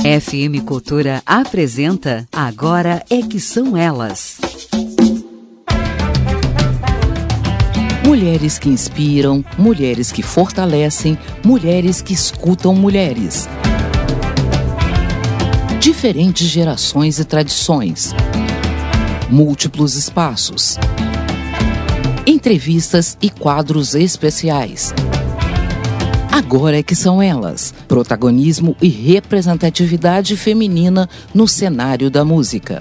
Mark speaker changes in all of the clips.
Speaker 1: FM Cultura apresenta Agora é que são elas. Mulheres que inspiram, mulheres que fortalecem, mulheres que escutam mulheres. Diferentes gerações e tradições. Múltiplos espaços. Entrevistas e quadros especiais. Agora é que são elas, protagonismo e representatividade feminina no cenário da música.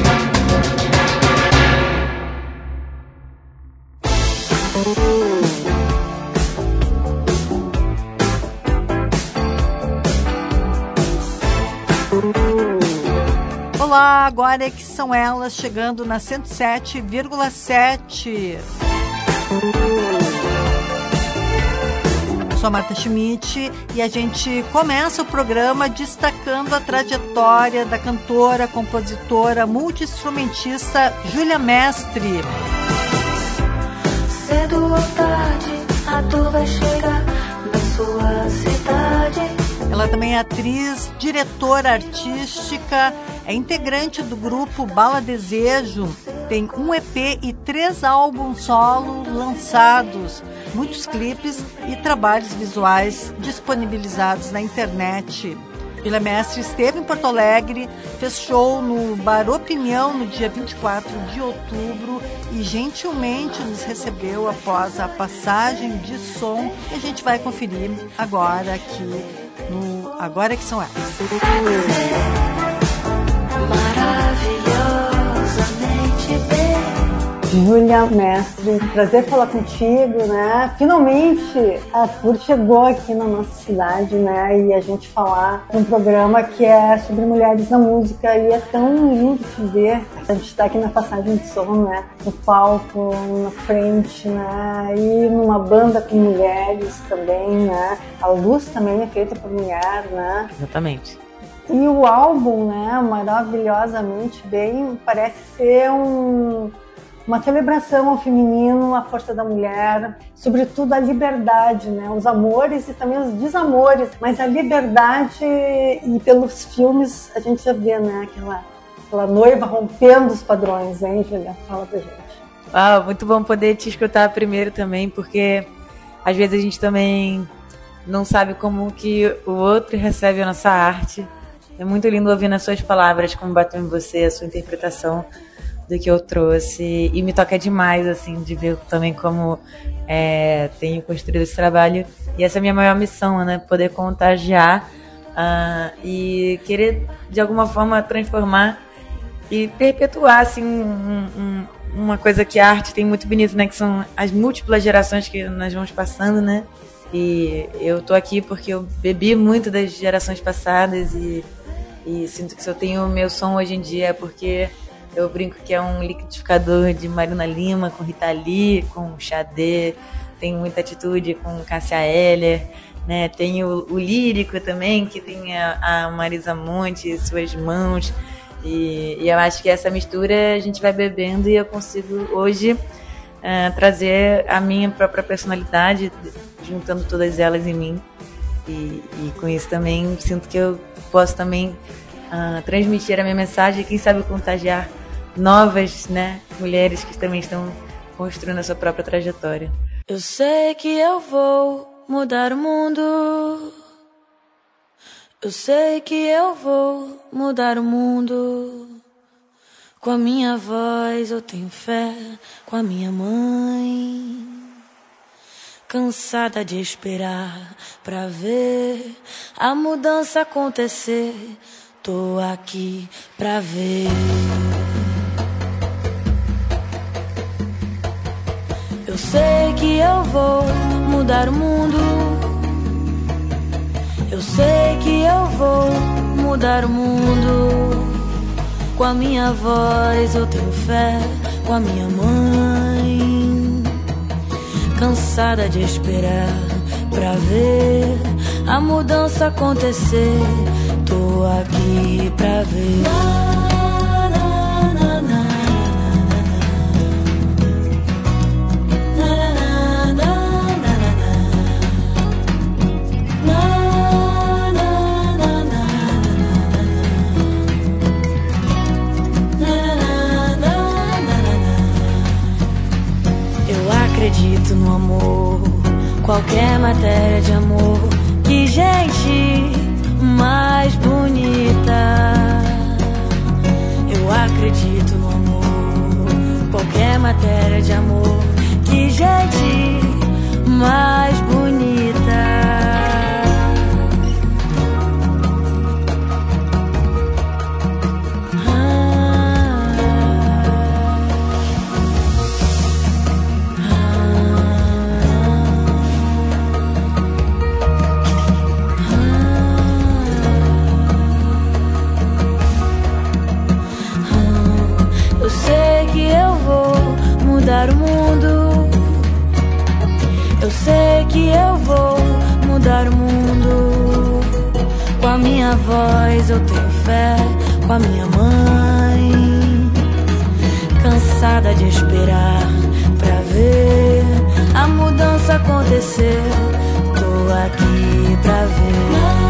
Speaker 2: Olá, agora é que são elas, chegando na 107,7. Eu sou a Marta Schmidt e a gente começa o programa destacando a trajetória da cantora, compositora, multi-instrumentista Júlia Mestre.
Speaker 3: Cedo ou tarde, a dor vai chegar na sua cidade.
Speaker 2: Ela também é atriz, diretora artística, é integrante do grupo Bala Desejo, tem um EP e 3 álbuns solo lançados, muitos clipes e trabalhos visuais disponibilizados na internet. Júlia Mestre esteve em Porto Alegre, fez show no Bar Opinião no dia 24 de outubro e gentilmente nos recebeu após a passagem de som que a gente vai conferir agora aqui no Agora que são elas.
Speaker 3: Maravilhosamente bem.
Speaker 4: Júlia Mestre, prazer falar contigo, né? Finalmente a Tour chegou aqui na nossa cidade, né? E a gente falar de um programa que é sobre mulheres na música e é tão lindo te ver. A gente tá aqui na passagem de som, né? No palco, na frente, né? E numa banda com mulheres também, né? A luz também é feita por mulher, né?
Speaker 5: Exatamente.
Speaker 4: E o álbum, né? Maravilhosamente bem, parece ser uma celebração ao feminino, à força da mulher, sobretudo a liberdade, né? Os amores e também os desamores, mas a liberdade, e pelos filmes a gente já vê, né? Aquela noiva rompendo os padrões, hein, Julia? Fala pra gente.
Speaker 5: Ah, muito bom poder te escutar primeiro também, porque às vezes a gente também não sabe como que o outro recebe a nossa arte. É muito lindo ouvir nas suas palavras como bateu em você, a sua interpretação do que eu trouxe, e me toca demais, assim, de ver também como tenho construído esse trabalho, e essa é a minha maior missão, né, poder contagiar e querer, de alguma forma, transformar e perpetuar, assim, uma coisa que a arte tem muito bonito, né, que são as múltiplas gerações que nós vamos passando, né, e eu tô aqui porque eu bebi muito das gerações passadas e sinto que se eu tenho o meu som hoje em dia é porque eu brinco que é um liquidificador de Marina Lima, com Rita Lee, com Xadê, tem muita atitude com Cássia Eller, né? Tem o lírico também, que tem a Marisa Monte, Suas Mãos, e eu acho que essa mistura a gente vai bebendo e eu consigo hoje trazer a minha própria personalidade, juntando todas elas em mim, e com isso também sinto que eu posso também transmitir a minha mensagem e quem sabe contagiar novas, né, mulheres que também estão construindo a sua própria trajetória.
Speaker 3: Eu sei que eu vou mudar o mundo. Eu sei que eu vou mudar o mundo. Com a minha voz eu tenho fé, com a minha mãe. Cansada de esperar pra ver a mudança acontecer. Tô aqui pra ver. Eu sei que eu vou mudar o mundo. Eu sei que eu vou mudar o mundo. Com a minha voz eu tenho fé, com a minha mãe. Cansada de esperar pra ver a mudança acontecer. Tô aqui pra ver. Com a minha voz eu tenho fé, com a minha mãe. Cansada de esperar pra ver a mudança acontecer. Tô aqui pra ver.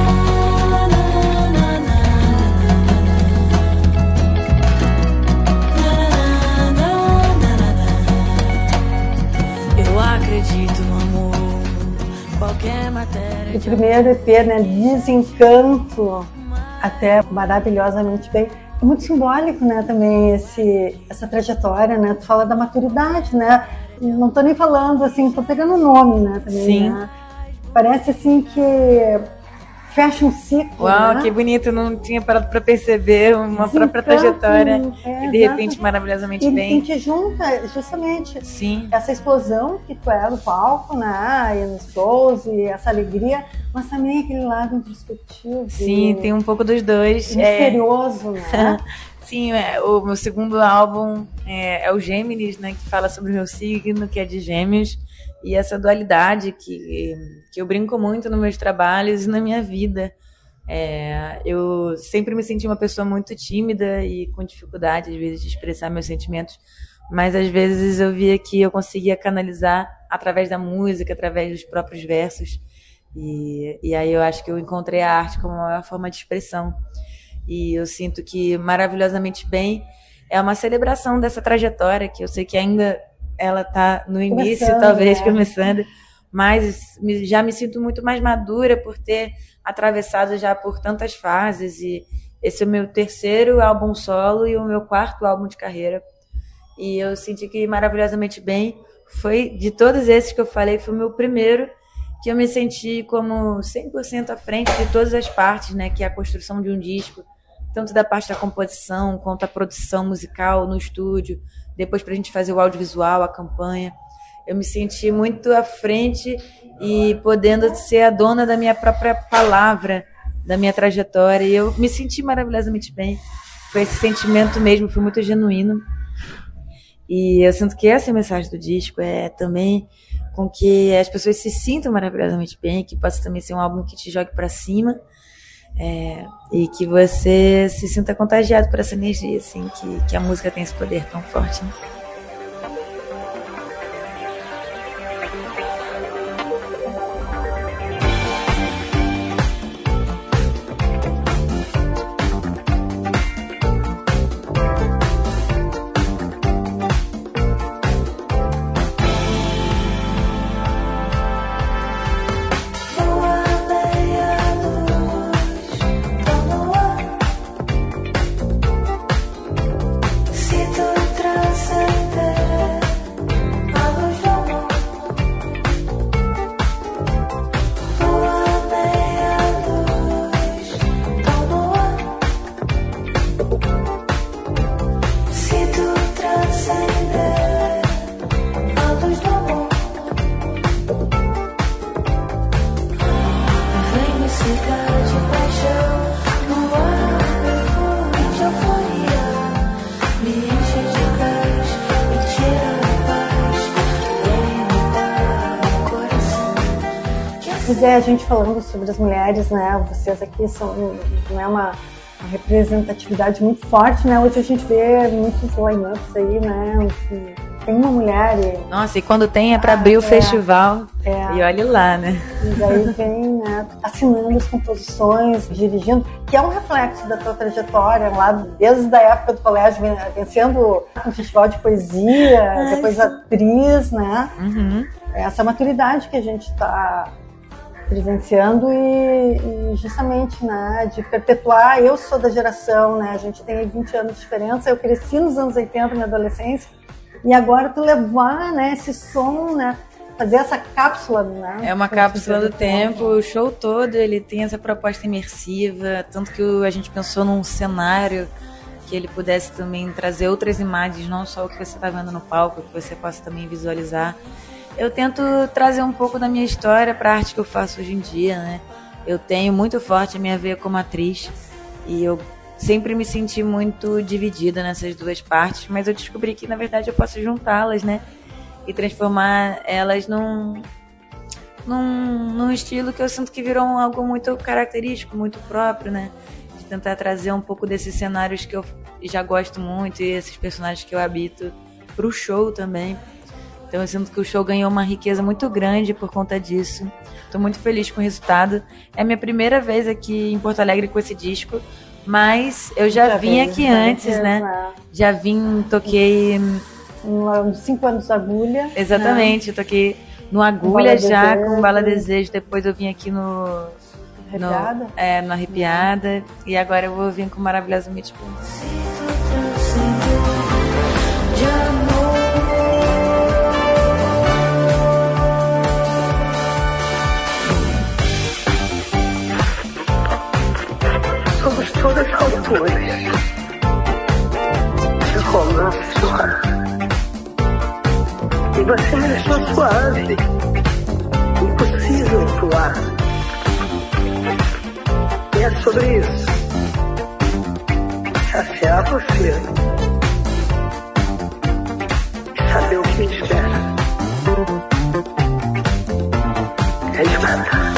Speaker 3: Eu acredito no amor, qualquer matéria.
Speaker 4: O primeiro EP, né, Desencanto, até maravilhosamente bem. É muito simbólico, né, também essa trajetória, né? Tu fala da maturidade, né? Não tô nem falando assim, tô pegando o nome, né, também.
Speaker 5: Sim.
Speaker 4: Né? Parece assim que fecha um ciclo.
Speaker 5: Uau,
Speaker 4: né?
Speaker 5: que bonito, não tinha parado para perceber uma própria trajetória e de repente maravilhosamente bem.
Speaker 4: E te junta justamente
Speaker 5: Sim.
Speaker 4: essa explosão que tu é no palco, né, e nos shows, e essa alegria, mas também aquele lado introspectivo.
Speaker 5: Sim, tem um pouco dos dois.
Speaker 4: Misterioso, né?
Speaker 5: Sim, o meu segundo álbum é o Gêmeos, né, que fala sobre o meu signo, que é de Gêmeos. E essa dualidade que eu brinco muito nos meus trabalhos e na minha vida. Eu sempre me senti uma pessoa muito tímida e com dificuldade, às vezes, de expressar meus sentimentos. Mas, às vezes, eu via que eu conseguia canalizar através da música, através dos próprios versos. E aí eu acho que eu encontrei a arte como uma forma de expressão. E eu sinto que, maravilhosamente bem, é uma celebração dessa trajetória, que eu sei que ainda ela está no início, talvez, começando, mas já me sinto muito mais madura por ter atravessado já por tantas fases, e esse é o meu terceiro álbum solo e o meu quarto álbum de carreira, e eu senti que maravilhosamente bem, foi, de todos esses que eu falei, foi o meu primeiro, que eu me senti como 100% à frente de todas as partes, né, que é a construção de um disco, tanto da parte da composição, quanto a produção musical no estúdio, depois para a gente fazer o audiovisual, a campanha. Eu me senti muito à frente e podendo ser a dona da minha própria palavra, da minha trajetória. E eu me senti maravilhosamente bem. Foi esse sentimento mesmo, foi muito genuíno. E eu sinto que essa é a mensagem do disco, é também com que as pessoas se sintam maravilhosamente bem, que possa também ser um álbum que te jogue para cima. E que você se sinta contagiado por essa energia, assim, que a música tem esse poder tão forte, né?
Speaker 4: Pois é, a gente falando sobre as mulheres, né? Vocês aqui não é uma representatividade muito forte, né? Hoje a gente vê muitos line-ups aí, né? Tem uma mulher e...
Speaker 5: Nossa, e quando tem é para abrir o festival, e olhe lá, né?
Speaker 4: E daí vem, né, assinando as composições, dirigindo, que é um reflexo da tua trajetória lá, desde a época do colégio, vencendo um festival de poesia, depois atriz, né?
Speaker 5: Uhum.
Speaker 4: Essa maturidade que a gente está presenciando e justamente, né, de perpetuar. Eu sou da geração, né, a gente tem 20 anos de diferença, eu cresci nos anos 80, na adolescência, e agora tu levar, né, esse som, né, fazer essa cápsula, né?
Speaker 5: É uma cápsula do tempo, o show todo ele tem essa proposta imersiva, tanto que a gente pensou num cenário que ele pudesse também trazer outras imagens, não só o que você está vendo no palco, que você possa também visualizar. Eu tento trazer um pouco da minha história para a arte que eu faço hoje em dia, né? Eu tenho muito forte a minha veia como atriz e eu sempre me senti muito dividida nessas duas partes, mas eu descobri que, na verdade, eu posso juntá-las, né? E transformar elas num estilo que eu sinto que virou algo muito característico, muito próprio, né? De tentar trazer um pouco desses cenários que eu já gosto muito e esses personagens que eu habito pro show também. Então eu sinto que o show ganhou uma riqueza muito grande por conta disso. Estou muito feliz com o resultado. É minha primeira vez aqui em Porto Alegre com esse disco, mas eu já vim aqui antes, né? Já vim, toquei...
Speaker 4: Nos 5 anos da Agulha.
Speaker 5: Exatamente, eu toquei no Agulha já, com Bala Desejo. Depois eu vim aqui no Arrepiada. E agora eu vou vir com Maravilhosa Meet
Speaker 6: Somos todas autoras de romance no ar. E você me deixou suave, impossível atuar. E é sobre isso. Saciar você. E saber o que me espera. É de matar.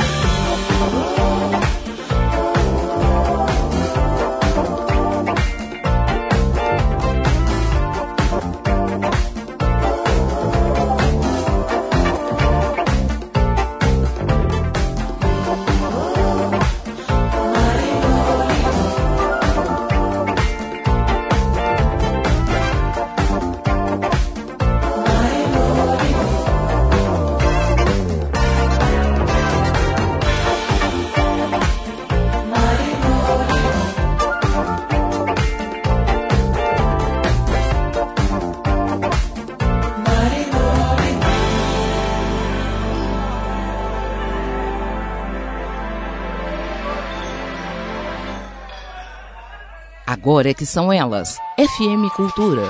Speaker 1: Agora é que são elas, FM Cultura.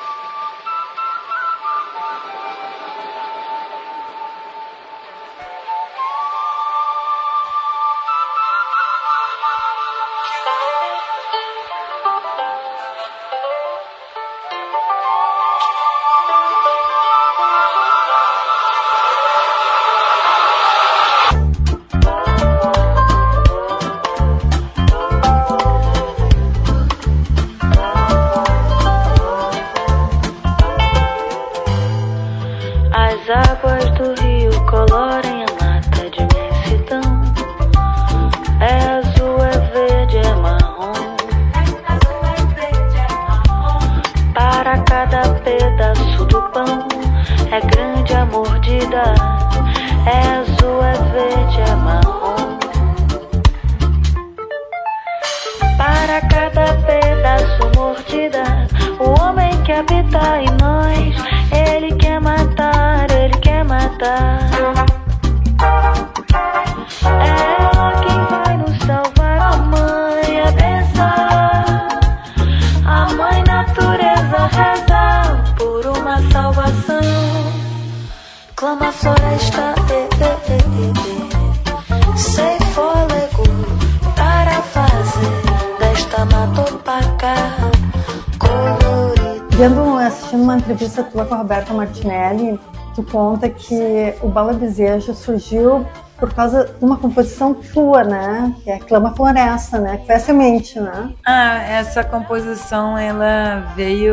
Speaker 4: Assistindo uma entrevista tua com a Roberta Martinelli, tu conta que o Bala Desejo surgiu por causa de uma composição tua, né? Que é Clama Floresta, né? Que foi a semente, né?
Speaker 5: Essa composição, ela veio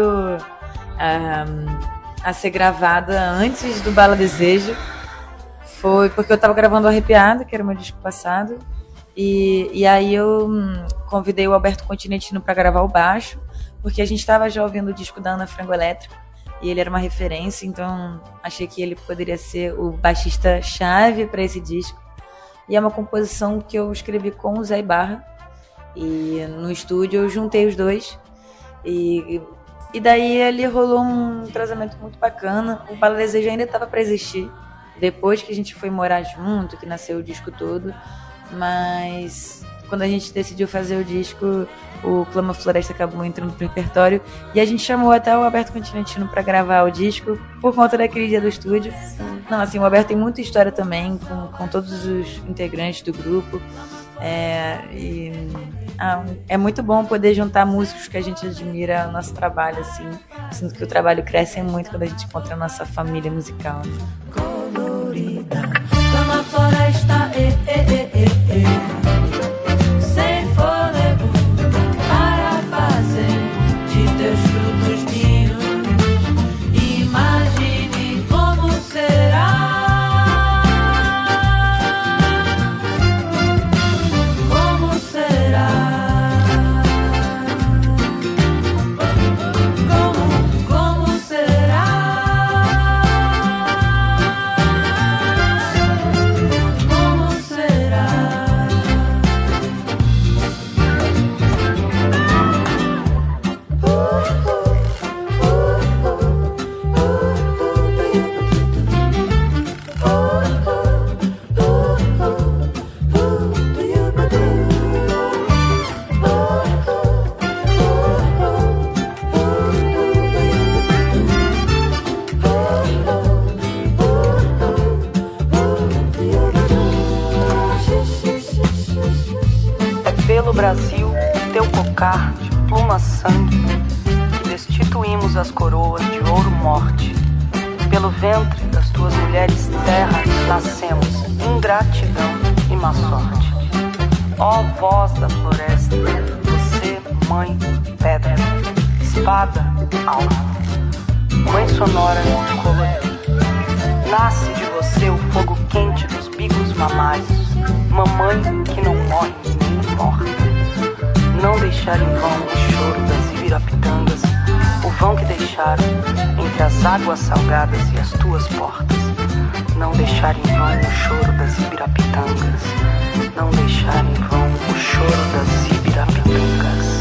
Speaker 5: a ser gravada antes do Bala Desejo. Foi porque eu estava gravando Arrepiada, que era o meu disco passado. E aí eu convidei o Alberto Continentino para gravar o baixo, porque a gente estava já ouvindo o disco da Ana Frango Elétrico e ele era uma referência, então achei que ele poderia ser o baixista-chave para esse disco. E é uma composição que eu escrevi com o Zé Ibarra, e no estúdio eu juntei os dois, e daí ali rolou um entrosamento muito bacana. O Bala Desejo ainda estava para existir, depois que a gente foi morar junto, que nasceu o disco todo, mas quando a gente decidiu fazer o disco, o Clama Floresta acabou entrando pro repertório e a gente chamou até o Alberto Continentino para gravar o disco por conta daquele dia do estúdio. Não, assim, o Alberto tem muita história também com todos os integrantes do grupo. É muito bom poder juntar músicos que a gente admira ao nosso trabalho, assim. Sinto que o trabalho cresce muito quando a gente encontra a nossa família musical, né?
Speaker 3: como a floresta, sem fôlego para fazer de teus frutos ninhos. Imagine como será, como será, como será, como será.
Speaker 7: É pelo Brasil, teu cocar de pluma sangue, que destituímos as coroas de ouro morte. Pelo ventre das tuas mulheres terra nascemos, ingratidão e má sorte. Ó voz da floresta, você, mãe, pedra, espada, alma, mãe sonora colorida. Nasce de você o fogo quente dos bicos mamários, mamãe que não morre nem morta. Não deixar em vão o choro das ibirapitangas, o vão que deixaram entre as águas salgadas e as tuas portas. Não deixar em vão o choro das ibirapitangas, não deixar em vão o choro das ibirapitangas.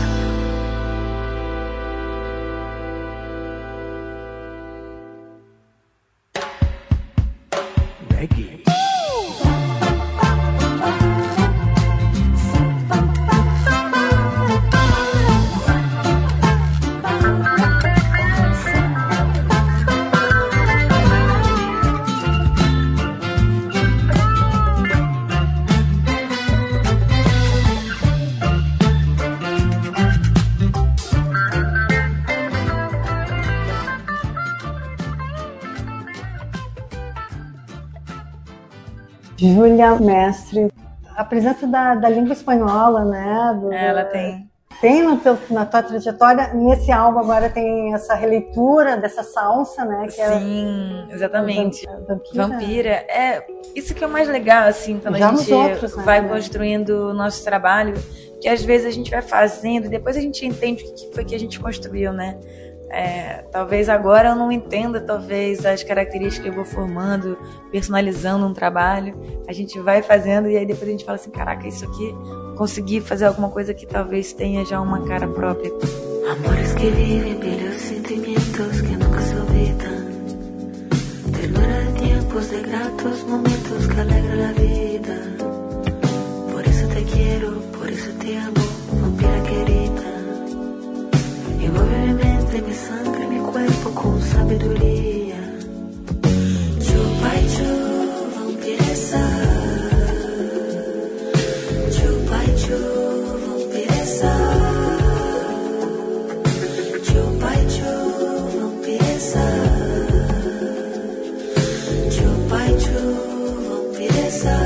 Speaker 4: Júlia Mestre, a presença da língua espanhola, né?
Speaker 5: Ela tem.
Speaker 4: Tem na tua trajetória, nesse álbum agora tem essa releitura dessa salsa, né? Que
Speaker 5: Sim, exatamente.
Speaker 4: Vampira.
Speaker 5: Vampira. É, isso que é o mais legal, assim, quando
Speaker 4: Já
Speaker 5: a gente
Speaker 4: outros, né,
Speaker 5: vai
Speaker 4: também.
Speaker 5: construindo o nosso trabalho, que às vezes a gente vai fazendo e depois a gente entende o que foi que a gente construiu, né? Talvez agora eu não entenda, talvez, as características que eu vou formando, personalizando um trabalho. A gente vai fazendo e aí depois a gente fala assim, caraca, isso aqui, consegui fazer alguma coisa que talvez tenha já uma cara própria.
Speaker 3: Amores que vivem pelos sentimientos que nunca se olvidan. Ternura de tiempos de gratos momentos que alegra la vida. Por eso te quiero, por eso te amo, vampira querida. Envuelve mi mente, mi sangre, mi cuerpo con sabiduría. Chupa y chu, vampiresa. Chupa y chu, vampiresa. Chupa y chu, vampiresa. Chupa y chu, vampiresa.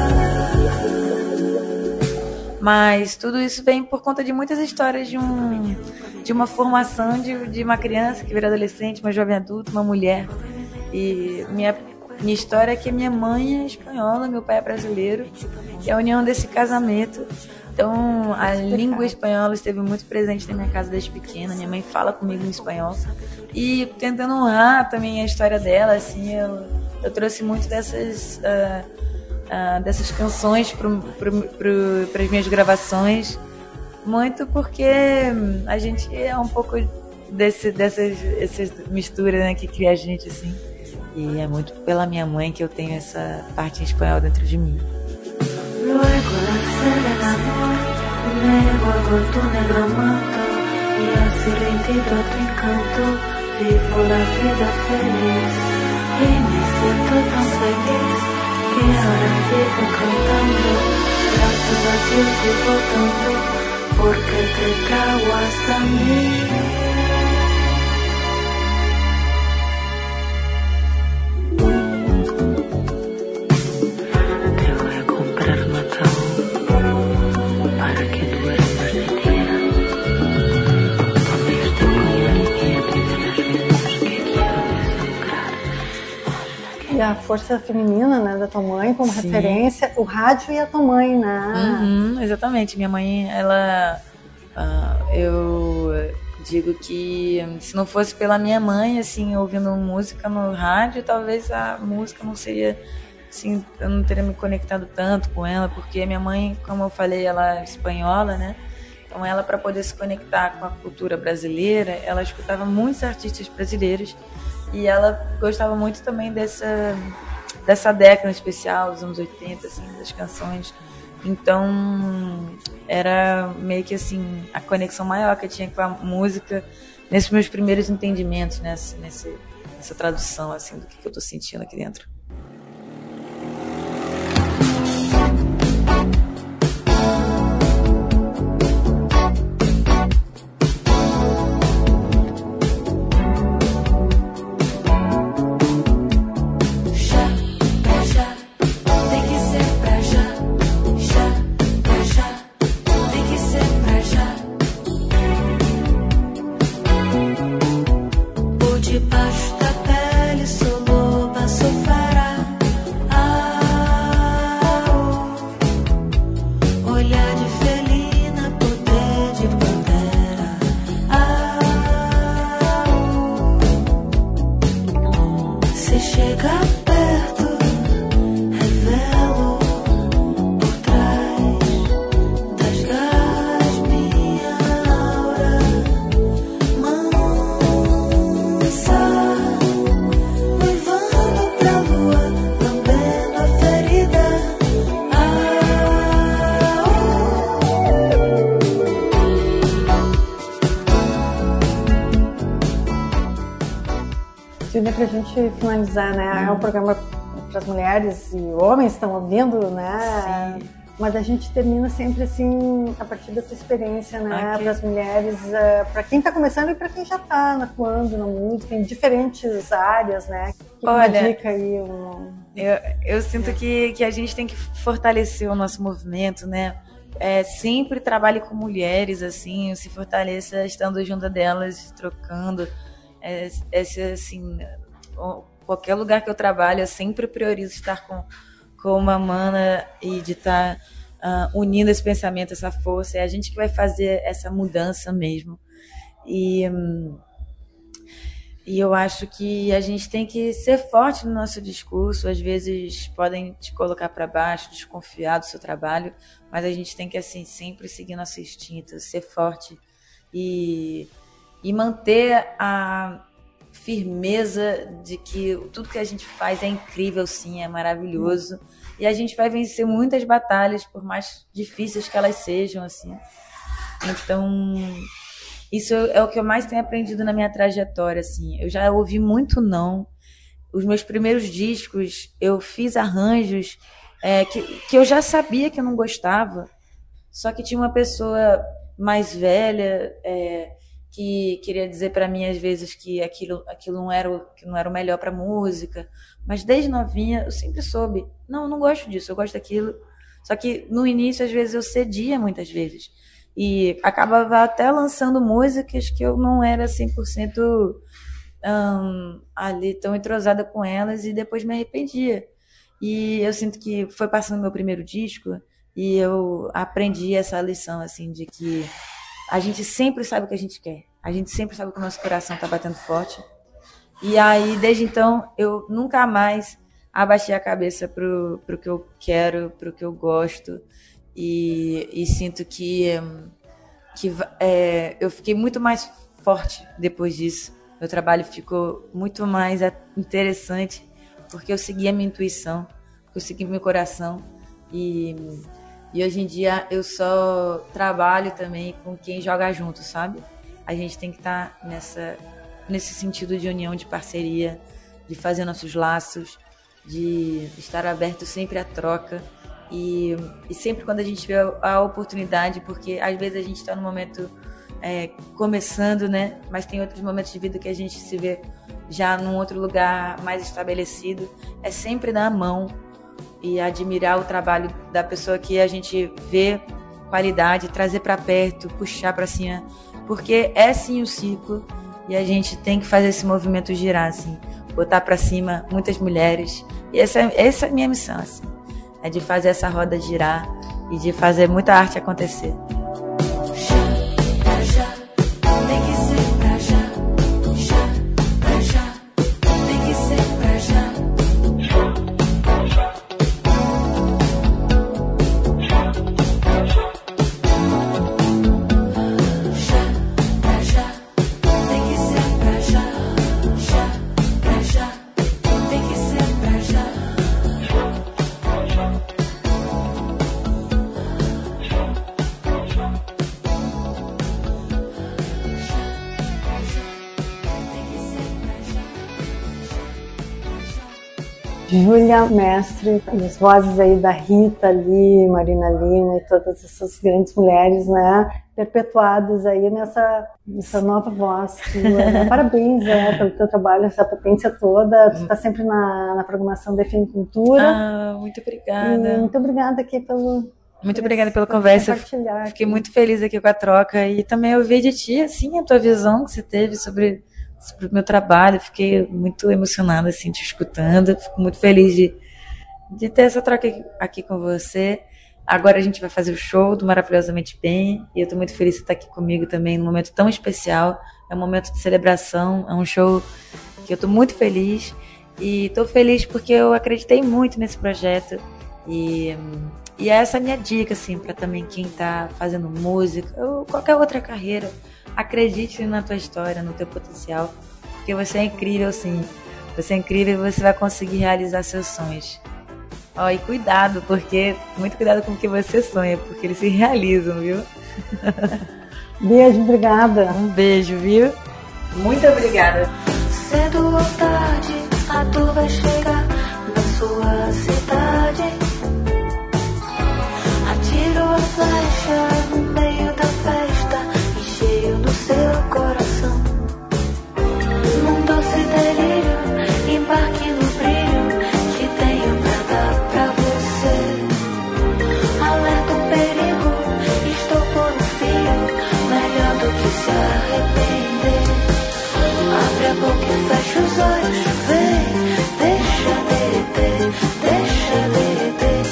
Speaker 5: Mas tudo isso vem por conta de muitas histórias de uma formação de uma criança que vira adolescente, uma jovem adulta, uma mulher. E minha história é que minha mãe é espanhola, meu pai é brasileiro, e a união desse casamento. Então, a língua espanhola esteve muito presente na minha casa desde pequena. Minha mãe fala comigo em espanhol. E tentando honrar também a história dela, assim, eu trouxe muito dessas canções para as minhas gravações, muito porque a gente é um pouco dessas misturas, né, que cria a gente, assim, e é muito pela minha mãe que eu tenho essa parte em espanhol dentro de mim.
Speaker 3: Luego de hacer el amor, me vuelvo tu negro manto y así rendido a tu encanto, vivo la vida feliz y me siento tan feliz que ahora vivo cantando, gracias a ti vivo tanto, porque te trago hasta mí.
Speaker 4: a força feminina, né, da tua mãe como
Speaker 5: Sim.
Speaker 4: referência, o rádio e a tua mãe, né?
Speaker 5: Exatamente. Minha mãe, ela... eu digo que se não fosse pela minha mãe, assim, ouvindo música no rádio, talvez a música não seria... Assim, eu não teria me conectado tanto com ela, porque minha mãe, como eu falei, ela é espanhola, né? Então ela, para poder se conectar com a cultura brasileira, ela escutava muitos artistas brasileiros e ela gostava muito também dessa década especial, dos anos 80, assim, das canções. Então era meio que assim, a conexão maior que eu tinha com a música nesses meus primeiros entendimentos, né? Nessa tradução assim, do que eu tô sentindo aqui dentro.
Speaker 3: Debaixo da pele sou loba, sou fera. Olhar de felina, poder de pantera. Se chega perto, revelo por trás das garras minha aura. Uivando pra lua, lambendo a ferida.
Speaker 4: Silvia, pra gente finalizar, né? É um programa para as mulheres e homens estão ouvindo, né?
Speaker 5: Sim.
Speaker 4: Mas a gente termina sempre assim, a partir da tua experiência, né?
Speaker 5: Ok.
Speaker 4: Para as mulheres, para quem está começando e para quem já está atuando na música, em diferentes áreas, né? Que
Speaker 5: Olha,
Speaker 4: uma dica aí?
Speaker 5: Eu sinto que a gente tem que fortalecer o nosso movimento, né? Sempre trabalhe com mulheres, assim, se fortaleça estando junto delas, trocando. Assim, qualquer lugar que eu trabalho, eu sempre priorizo estar com uma mana e de estar unindo esse pensamento, essa força. É a gente que vai fazer essa mudança mesmo. E eu acho que a gente tem que ser forte no nosso discurso. Às vezes podem te colocar para baixo, desconfiar do seu trabalho, mas a gente tem que, assim, sempre seguir nosso instinto, ser forte e manter a firmeza de que tudo que a gente faz é incrível, sim, é maravilhoso. E a gente vai vencer muitas batalhas, por mais difíceis que elas sejam, assim. Então, isso é o que eu mais tenho aprendido na minha trajetória, assim. Eu já ouvi muito não. Os meus primeiros discos, eu fiz arranjos que eu já sabia que eu não gostava, só que tinha uma pessoa mais velha que queria dizer para mim às vezes que aquilo não era o melhor para música, mas desde novinha eu sempre soube, não, eu não gosto disso, eu gosto daquilo. Só que no início às vezes eu cedia muitas vezes e acabava até lançando músicas que eu não era 100% ali tão entrosada com elas e depois me arrependia. E eu sinto que foi passando meu primeiro disco e eu aprendi essa lição, assim, de que a gente sempre sabe o que a gente quer. A gente sempre sabe que o nosso coração está batendo forte. E aí, desde então, eu nunca mais abaixei a cabeça pro que eu quero, pro que eu gosto. E sinto que eu fiquei muito mais forte depois disso. Meu trabalho ficou muito mais interessante porque eu segui a minha intuição, porque eu segui meu coração. E hoje em dia eu só trabalho também com quem joga junto, sabe? A gente tem que estar nesse sentido de união, de parceria, de fazer nossos laços, de estar aberto sempre à troca e sempre quando a gente vê a oportunidade, porque às vezes a gente está no momento começando, né? Mas tem outros momentos de vida que a gente se vê já num outro lugar mais estabelecido. É sempre dar a mão e admirar o trabalho da pessoa que a gente vê qualidade, trazer para perto, puxar para cima, porque é sim o ciclo e a gente tem que fazer esse movimento girar, assim. botar pra cima muitas mulheres. E essa é a minha missão, assim. É de fazer essa roda girar e de fazer muita arte acontecer.
Speaker 4: Júlia Mestre, e as vozes aí da Rita Lee, Marina Lima e todas essas grandes mulheres, né, perpetuadas aí nessa nova voz tua, né? Parabéns pelo teu trabalho, essa potência toda, tu está sempre na programação da FM Cultura.
Speaker 5: Muito obrigada.
Speaker 4: E muito obrigada aqui
Speaker 5: Muito obrigada pela conversa. Fiquei muito feliz aqui com a troca e também ouvir de ti, assim, a tua visão que você teve sobre o meu trabalho. Fiquei muito emocionada, assim, te escutando. Fico muito feliz de ter essa troca aqui com você. Agora a gente vai fazer o show do Maravilhosamente Bem e eu estou muito feliz de estar aqui comigo também num momento tão especial. É um momento de celebração, é um show que eu estou muito feliz e estou feliz porque eu acreditei muito nesse projeto e essa é a minha dica, assim, para também quem está fazendo música ou qualquer outra carreira. Acredite na tua história, no teu potencial, porque você é incrível, sim. Você é incrível e você vai conseguir realizar seus sonhos. E cuidado, muito cuidado com o que você sonha, porque eles se realizam, viu?
Speaker 4: Beijo, obrigada.
Speaker 5: Um beijo, viu? Muito obrigada.
Speaker 3: Cedo ou tarde, a dor vai chegar na sua cidade. Atiro a flecha no meio da festa e cheio no seu coração. Num doce delírio, embarque no brilho que tenho pra dar pra você. Alerta o perigo, estou por um fio, melhor do que se arrepender. Abre a boca e fecha os olhos, vem, deixa derreter, deixa derreter.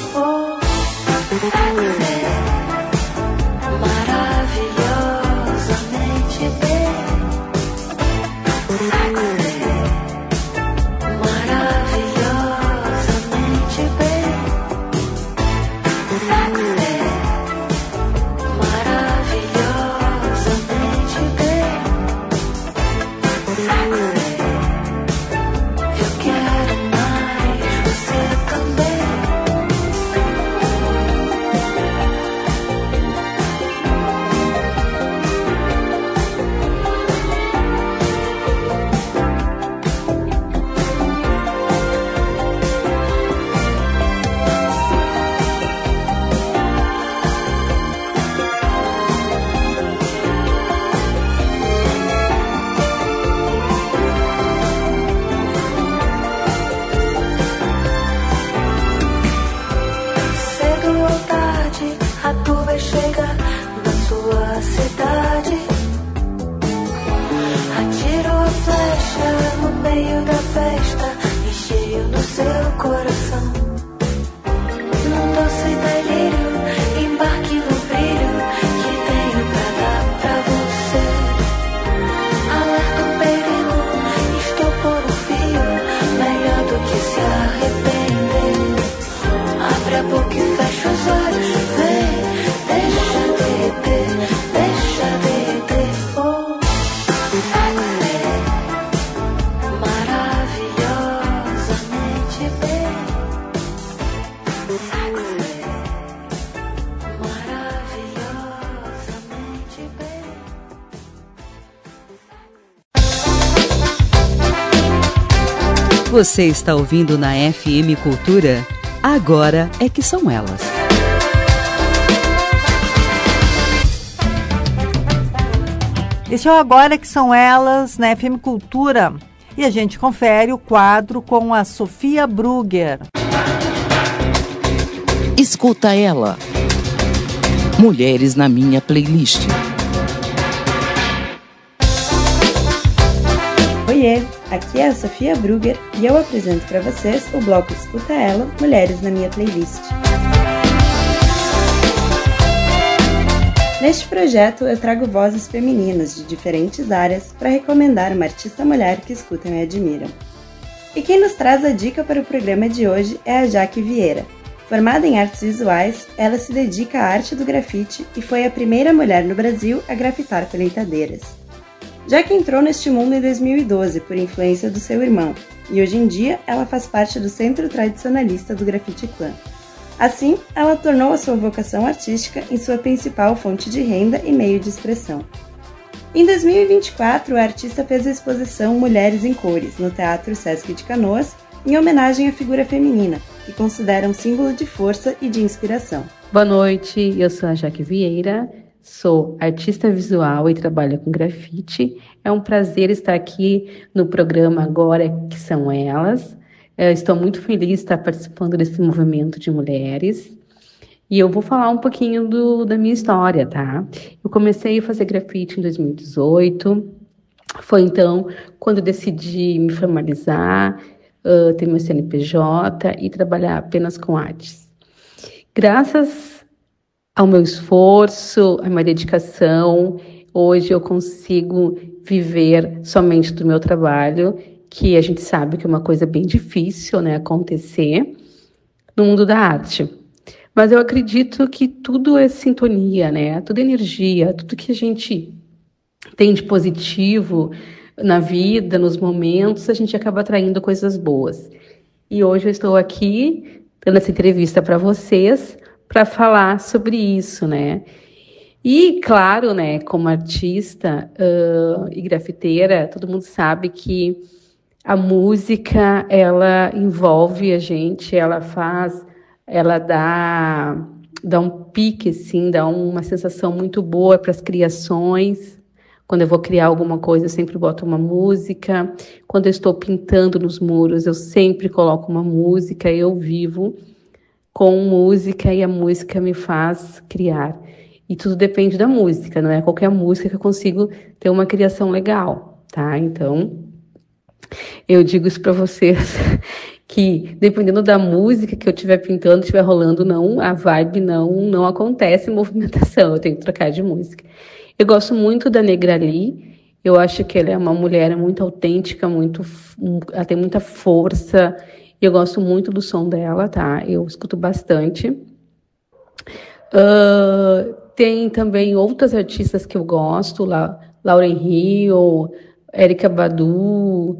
Speaker 8: Você está ouvindo na FM Cultura? Agora é que são elas.
Speaker 2: Esse é o Agora que são elas na FM Cultura. E a gente confere o quadro com a Sofia Brugger.
Speaker 1: Escuta ela. Mulheres na minha playlist.
Speaker 5: Oi,
Speaker 9: Oiê, aqui é a Sofia Brugger e eu apresento para vocês o bloco Escuta Ela, Mulheres na Minha Playlist. Neste projeto eu trago vozes femininas de diferentes áreas para recomendar uma artista mulher que escutam e admiram. E quem nos traz a dica para o programa de hoje é a Jaque Vieira. Formada em artes visuais, ela se dedica à arte do grafite e foi a primeira mulher no Brasil a grafitar colheitadeiras. Jaque entrou neste mundo em 2012 por influência do seu irmão, e hoje em dia ela faz parte do Centro Tradicionalista do Grafite Clã. Assim, ela tornou a sua vocação artística em sua principal fonte de renda e meio de expressão. Em 2024, a artista fez a exposição Mulheres em Cores, no Teatro Sesc de Canoas, em homenagem à figura feminina, que considera um símbolo de força e de inspiração.
Speaker 10: Boa noite, eu sou a Jaque Vieira, sou artista visual e trabalho com grafite. É um prazer estar aqui no programa Agora é que São Elas. Estou muito feliz de estar participando desse movimento de mulheres. E eu vou falar um pouquinho da minha história, tá? Eu comecei a fazer grafite em 2018. Foi então quando decidi me formalizar, ter meu CNPJ e trabalhar apenas com artes. Graças ao meu esforço, à minha dedicação, hoje eu consigo viver somente do meu trabalho, que a gente sabe que é uma coisa bem difícil, né, acontecer no mundo da arte. Mas eu acredito que tudo é sintonia, né? Tudo é energia, tudo que a gente tem de positivo na vida, nos momentos, a gente acaba atraindo coisas boas. E hoje eu estou aqui dando essa entrevista para vocês para falar sobre isso, né? E, claro, né, como artista e grafiteira, todo mundo sabe que a música, ela envolve a gente, ela dá um pique, assim, dá uma sensação muito boa para as criações. Quando eu vou criar alguma coisa, eu sempre boto uma música. Quando eu estou pintando nos muros, eu sempre coloco uma música. Eu vivo com música e a música me faz criar. E tudo depende da música, não é qualquer música que eu consigo ter uma criação legal, tá? Então, eu digo isso para vocês, que dependendo da música que eu estiver pintando, estiver rolando, a vibe não acontece movimentação, eu tenho que trocar de música. Eu gosto muito da Negrali, eu acho que ela é uma mulher muito autêntica, ela tem muita força, eu gosto muito do som dela, tá? Eu escuto bastante. Tem também outras artistas que eu gosto, Lauryn Hill, Erykah Badu.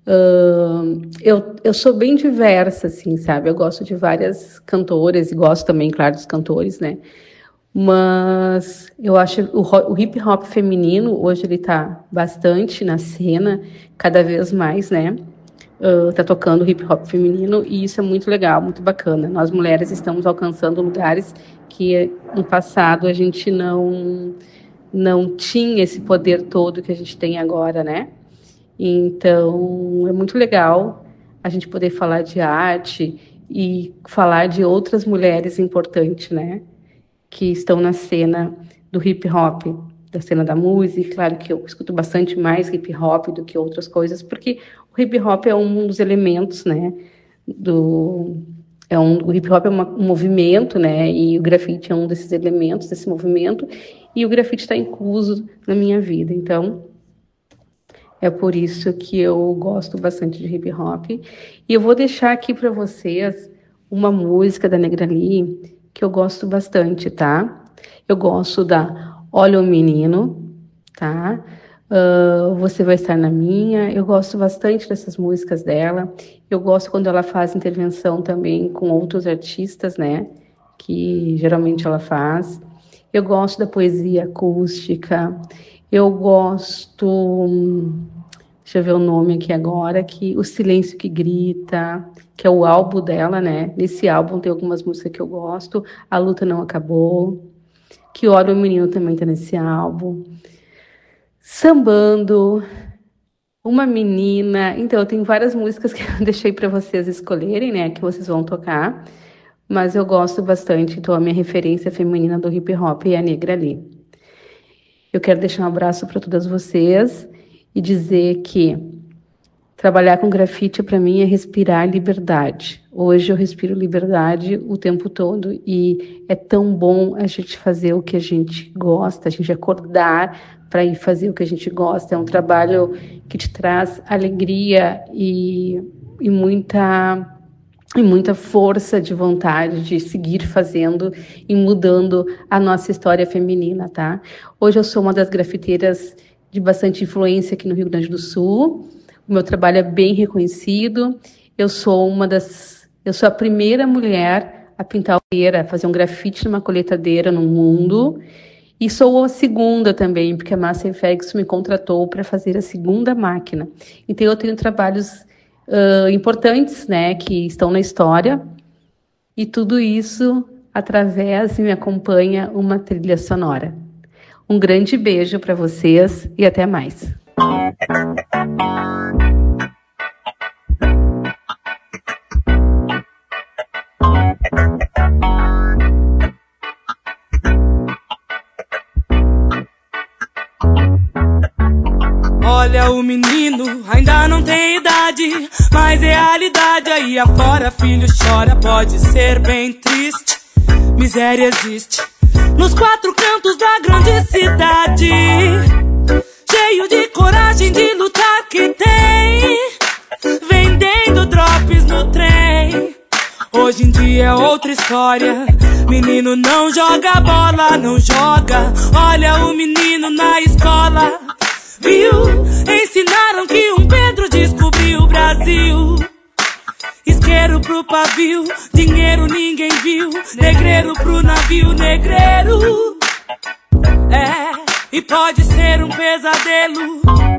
Speaker 10: Eu sou bem diversa, assim, sabe? Eu gosto de várias cantoras e gosto também, claro, dos cantores, né? Mas eu acho o hip hop feminino, hoje ele tá bastante na cena, cada vez mais, né? Tá tocando hip hop feminino e isso é muito legal, muito bacana. Nós mulheres estamos alcançando lugares que no passado a gente não tinha esse poder todo que a gente tem agora, né? Então, é muito legal a gente poder falar de arte e falar de outras mulheres importantes, né? Que estão na cena do hip hop, da cena da música. Claro que eu escuto bastante mais hip hop do que outras coisas, porque o hip hop é um dos elementos, né? O hip hop é um movimento, né? E o grafite é um desses elementos desse movimento. E o grafite está incluso na minha vida. Então, é por isso que eu gosto bastante de hip hop. E eu vou deixar aqui para vocês uma música da Negrali que eu gosto bastante, tá? Eu gosto da Olha o Menino, tá? Você Vai Estar na Minha. Eu gosto bastante dessas músicas dela. Eu gosto quando ela faz intervenção também com outros artistas, né? Que geralmente ela faz. Eu gosto da poesia acústica. Eu gosto... Deixa eu ver o nome aqui agora, que O Silêncio que Grita, que é o álbum dela, né? Nesse álbum tem algumas músicas que eu gosto. A Luta Não Acabou. Que Olha o Menino também tá nesse álbum. Sambando. Uma Menina. Então, eu tenho várias músicas que eu deixei para vocês escolherem, né? Que vocês vão tocar. Mas eu gosto bastante. Então, a minha referência feminina do hip hop é a Negrali. Eu quero deixar um abraço para todas vocês e dizer que Trabalhar com grafite para mim é respirar liberdade. Hoje eu respiro liberdade o tempo todo e é tão bom a gente fazer o que a gente gosta, a gente acordar para ir fazer o que a gente gosta. É um trabalho que te traz alegria e muita força de vontade de seguir fazendo e mudando a nossa história feminina, tá? Hoje eu sou uma das grafiteiras de bastante influência aqui no Rio Grande do Sul. O meu trabalho é bem reconhecido. Eu sou a primeira mulher a pintar a fazer um grafite numa colheitadeira no mundo. E sou a segunda também, porque a Massa FX me contratou para fazer a segunda máquina. Então eu tenho trabalhos importantes, né, que estão na história. E tudo isso através e me acompanha uma trilha sonora. Um grande beijo para vocês e até mais.
Speaker 11: Olha, o menino ainda não tem idade, mas realidade aí afora, filho chora, pode ser bem triste. Miséria existe nos quatro cantos da grande cidade, cheio de coragem de lutar que tem, vendendo drops no trem. Hoje em dia é outra história, menino não joga bola, não joga. Olha o menino na escola, viu? Ensinaram que um Pedro descobriu o Brasil. Isqueiro pro pavio, dinheiro ninguém viu. Negreiro pro navio, negreiro. E pode ser um pesadelo.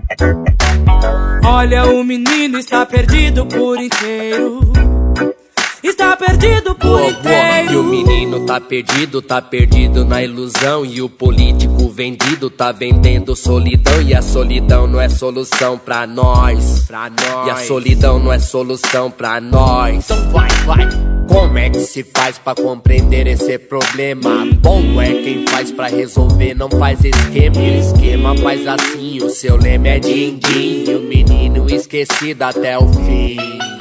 Speaker 11: Olha, o menino está perdido por inteiro. Está perdido por inteiro.
Speaker 12: E o menino tá perdido na ilusão. E o político vendido tá vendendo solidão. E a solidão não é solução pra nós. E a solidão não é solução pra nós. Então vai. Como é que se faz pra compreender esse problema? Bom é quem faz pra resolver, não faz esquema. E o esquema faz assim, o seu lema é din-din. E o menino esquecido até o fim.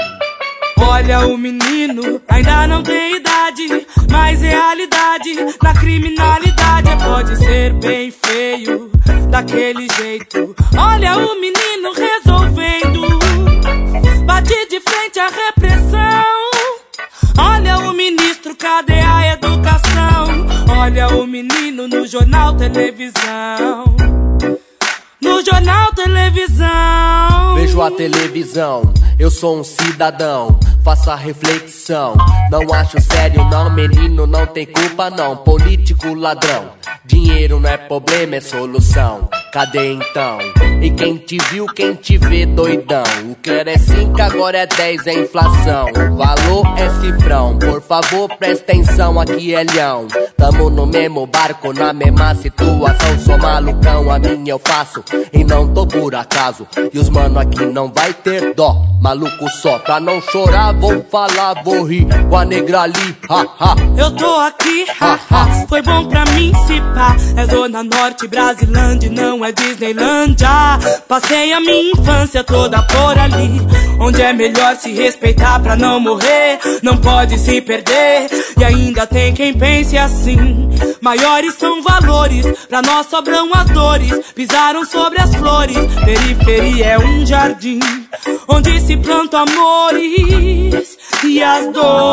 Speaker 11: Olha, o menino ainda não tem idade, mas realidade na criminalidade pode ser bem feio, daquele jeito. Olha o menino resolvendo, bate de frente à repressão. Olha o ministro, cadê a educação? Olha o menino no jornal, televisão. No jornal, televisão.
Speaker 12: Vejo a televisão, eu sou um cidadão. Faça reflexão, não acho sério não, menino não tem culpa não. Político ladrão, dinheiro não é problema, é solução. Cadê então? E quem te viu, quem te vê doidão. O que era 5, agora é 10, é inflação. O valor é cifrão, por favor presta atenção, aqui é leão. Tamo no mesmo barco, na mesma situação. Sou malucão, a minha eu faço e não tô por acaso. E os mano aqui não vai ter dó, maluco só pra não chorar. Vou falar, vou rir com a negra ali, ha, ha.
Speaker 11: Eu tô aqui, ha, ha. Foi bom pra mim se pá. É Zona Norte, Brasilândia, não é Disneylândia. Passei a minha infância toda por ali, onde é melhor se respeitar pra não morrer. Não pode se perder, e ainda tem quem pense assim. Maiores são valores, pra nós sobram as dores. Pisaram sobre as flores, periferia é um jardim onde se plantam amores e as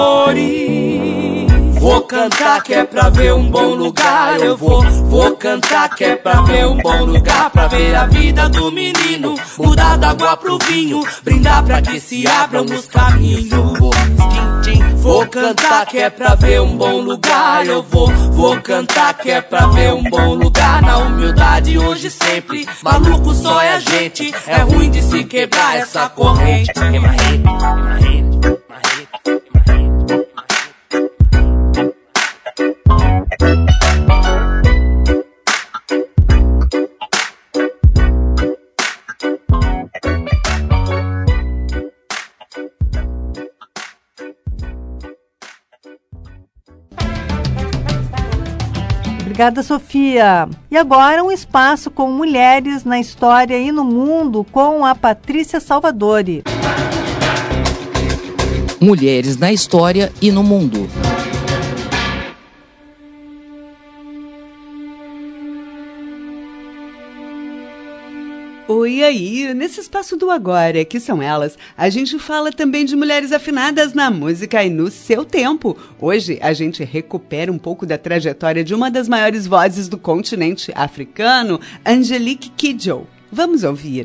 Speaker 11: dores.
Speaker 12: Vou cantar que é pra ver um bom lugar. Eu vou cantar que é pra ver um bom lugar. Pra ver a vida do menino mudar da água pro vinho, brindar pra que se abram os caminhos. Vou cantar que é pra ver um bom lugar. Eu vou cantar que é pra ver um bom lugar. Na humildade hoje sempre, maluco só é a gente. É ruim de se quebrar essa corrente.
Speaker 2: Obrigada, Sofia. E agora um espaço com mulheres na história e no mundo com a Patrícia Salvadori.
Speaker 1: Mulheres na história e no mundo.
Speaker 13: Oi aí, nesse espaço do Agora, que são elas, a gente fala também de mulheres afinadas na música e no seu tempo. Hoje a gente recupera um pouco da trajetória de uma das maiores vozes do continente africano, Angelique Kidjo. Vamos ouvir.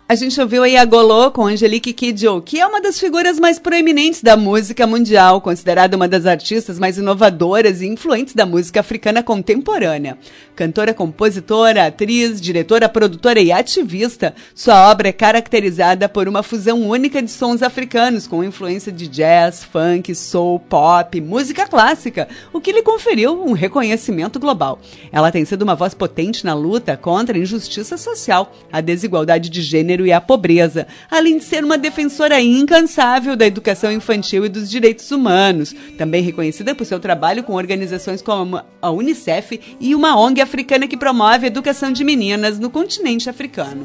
Speaker 13: A gente ouviu aí a Golô com Angelique Kidjo, que é uma das figuras mais proeminentes da música mundial, considerada uma das artistas mais inovadoras e influentes da música africana contemporânea. Cantora, compositora, atriz, diretora, produtora e ativista, sua obra é caracterizada por uma fusão única de sons africanos com influência de jazz, funk, soul, pop, música clássica, o que lhe conferiu um reconhecimento global. Ela tem sido uma voz potente na luta contra a injustiça social, a desigualdade de gênero e a pobreza, além de ser uma defensora incansável da educação infantil e dos direitos humanos, também reconhecida por seu trabalho com organizações como a Unicef e uma ONG africana que promove a educação de meninas no continente africano.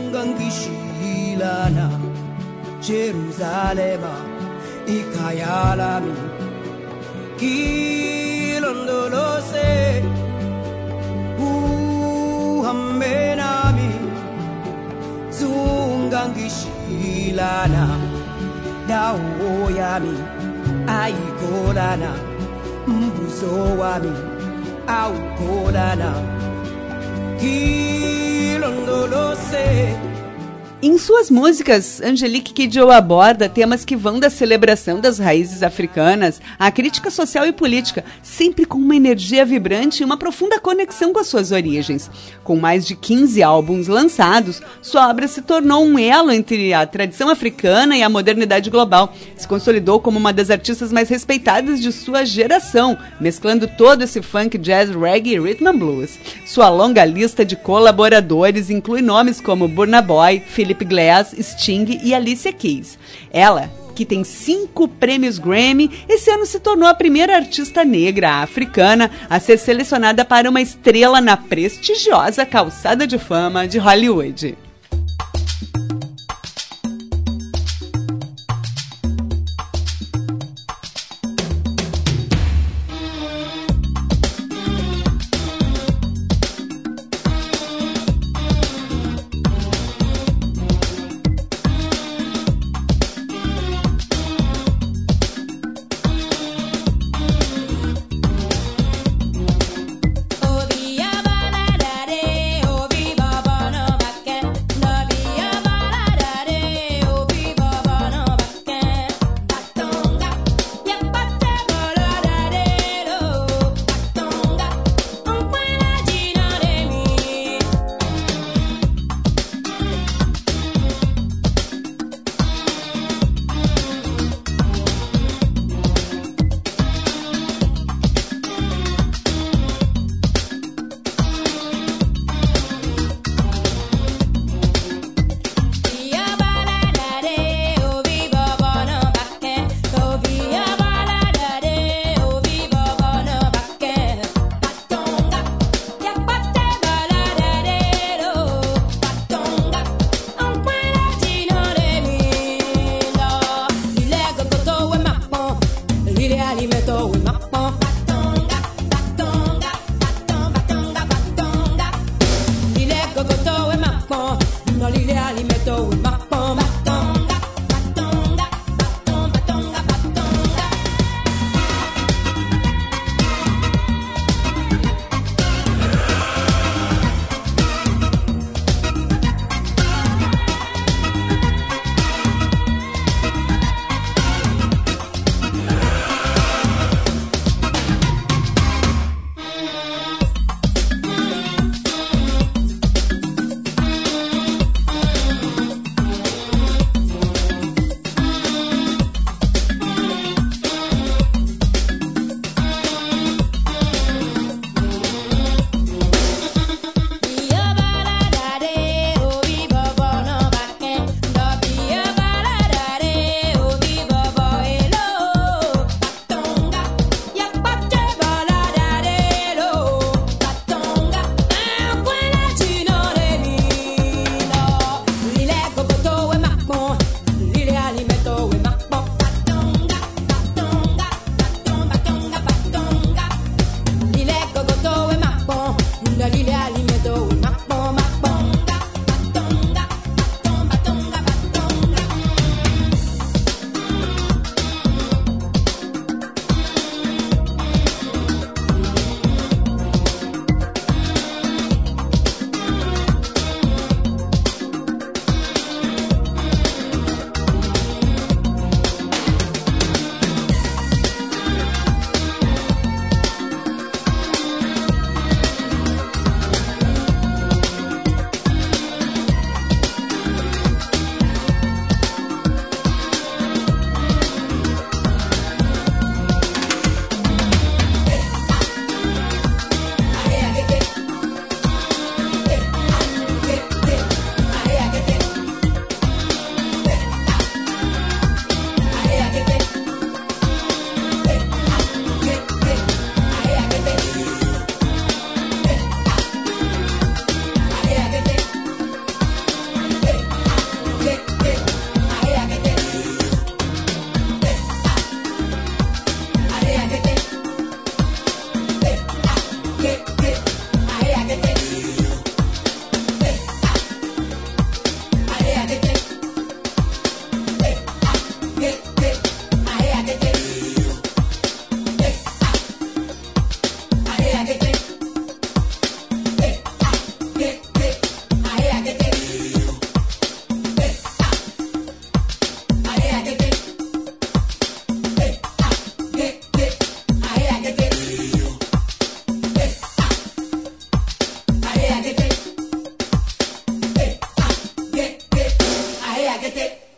Speaker 14: Zungangishilana dawo yami ayikolana mbuzo wami awukolana kilondolose.
Speaker 13: Em suas músicas, Angelique Kidjo aborda temas que vão da celebração das raízes africanas à crítica social e política, sempre com uma energia vibrante e uma profunda conexão com as suas origens. Com mais de 15 álbuns lançados, sua obra se tornou um elo entre a tradição africana e a modernidade global. Se consolidou como uma das artistas mais respeitadas de sua geração, mesclando todo esse funk, jazz, reggae e rhythm and blues. Sua longa lista de colaboradores inclui nomes como Burna Boy, Philip Glass, Sting e Alicia Keys. Ela, que tem 5 prêmios Grammy, esse ano se tornou a primeira artista negra africana a ser selecionada para uma estrela na prestigiosa calçada de fama de Hollywood.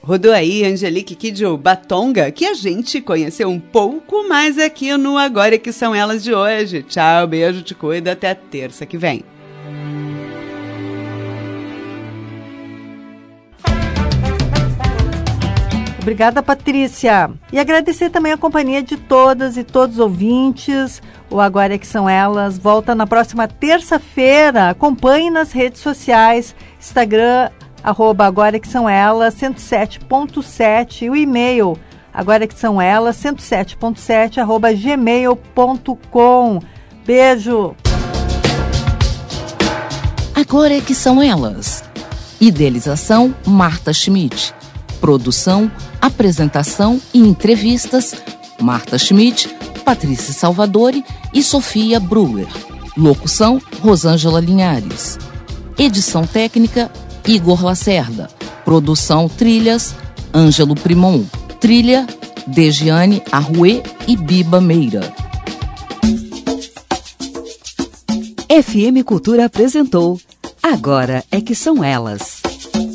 Speaker 13: Rodou aí Angelique Kidjo Batonga, que a gente conheceu um pouco mais aqui no Agora Que São Elas de hoje. Tchau, beijo, te cuida, até terça que vem.
Speaker 2: Obrigada, Patrícia. E agradecer também a companhia de todas e todos os ouvintes. O Agora Que São Elas volta na próxima terça-feira. Acompanhe nas redes sociais, Instagram, @Agora Que São Elas 107.7 e o e-mail agora que são elas 107.7 @gmail.com. Beijo.
Speaker 1: Agora é que são elas. Idealização Marta Schmidt. Produção, apresentação e entrevistas Marta Schmidt, Patrícia Salvadori e Sofia Brewer. Locução Rosângela Linhares. Edição técnica Igor Lacerda. Produção trilhas Ângelo Primon. Trilha Degiane Arruê e Biba Meira.
Speaker 8: FM Cultura apresentou Agora é que São Elas.